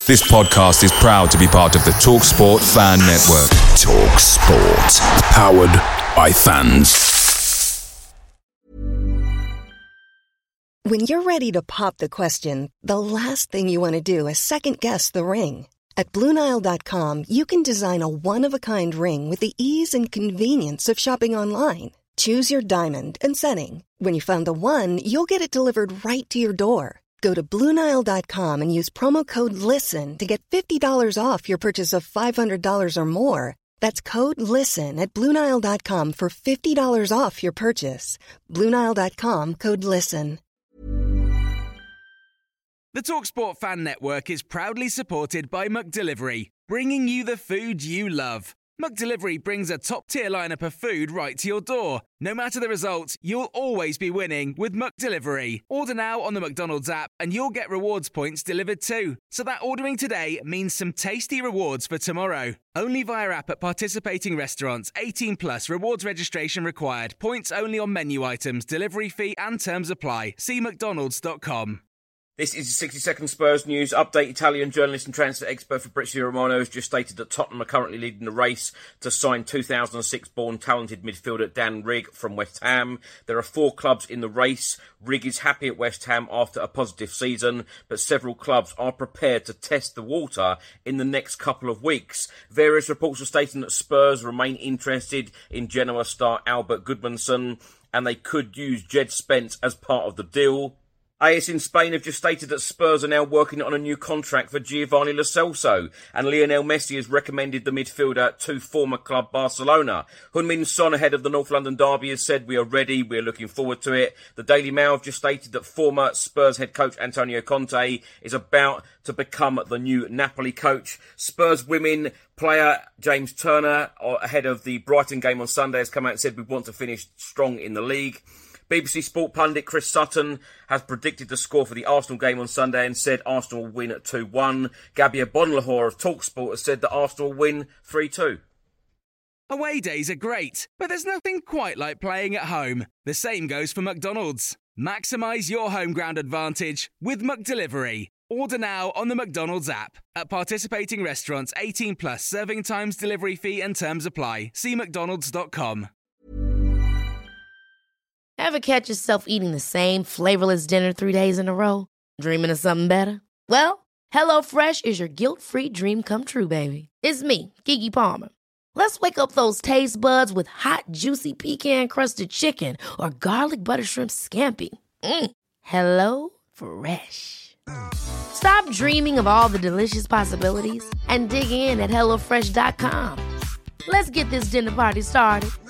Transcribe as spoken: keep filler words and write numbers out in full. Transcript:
This podcast is proud to be part of the TalkSport Fan Network. TalkSport. Powered by fans. When you're ready to pop the question, the last thing you want to do is second-guess the ring. At Blue Nile dot com, you can design a one-of-a-kind ring with the ease and convenience of shopping online. Choose your diamond and setting. When you find the one, you'll get it delivered right to your door. Go to Blue Nile dot com and use promo code LISTEN to get fifty dollars off your purchase of five hundred dollars or more. That's code LISTEN at Blue Nile dot com for fifty dollars off your purchase. Blue Nile dot com, code LISTEN. The TalkSport Fan Network is proudly supported by McDelivery, bringing you the food you love. McDelivery brings a top-tier lineup of food right to your door. No matter the result, you'll always be winning with McDelivery. Order now on the McDonald's app and you'll get rewards points delivered too. So that ordering today means some tasty rewards for tomorrow. Only via app at participating restaurants. eighteen plus, rewards registration required. Points only on menu items, delivery fee and terms apply. See mcdonalds dot com. This is the sixty second Spurs news update. Italian journalist and transfer expert Fabrizio Romano has just stated that Tottenham are currently leading the race to sign two thousand six born talented midfielder Dan Rigg from West Ham. There are four clubs in the race. Rigg is happy at West Ham after a positive season, but several clubs are prepared to test the water in the next couple of weeks. Various reports are stating that Spurs remain interested in Genoa star Albert Gudmundsson, and they could use Jed Spence as part of the deal. A S in Spain have just stated that Spurs are now working on a new contract for Giovanni Lo Celso, and Lionel Messi has recommended the midfielder to former club Barcelona. Heung-min Son, ahead of the North London derby, has said, "We are ready, we are looking forward to it." The Daily Mail have just stated that former Spurs head coach Antonio Conte is about to become the new Napoli coach. Spurs women player James Turner, ahead of the Brighton game on Sunday, has come out and said, "We want to finish strong in the league." B B C Sport pundit Chris Sutton has predicted the score for the Arsenal game on Sunday and said Arsenal will win at two one. Gabia Bonlahor of TalkSport has said that Arsenal will win three two. Away days are great, but there's nothing quite like playing at home. The same goes for McDonald's. Maximise your home ground advantage with McDelivery. Order now on the McDonald's app. At participating restaurants, eighteen plus, serving times, delivery fee and terms apply. See mcdonalds dot com. Ever catch yourself eating the same flavorless dinner three days in a row? Dreaming of something better? Well, HelloFresh is your guilt-free dream come true, baby. It's me, Keke Palmer. Let's wake up those taste buds with hot, juicy pecan-crusted chicken or garlic butter shrimp scampi. Mm. Hello Fresh. Stop dreaming of all the delicious possibilities and dig in at hello fresh dot com. Let's get this dinner party started.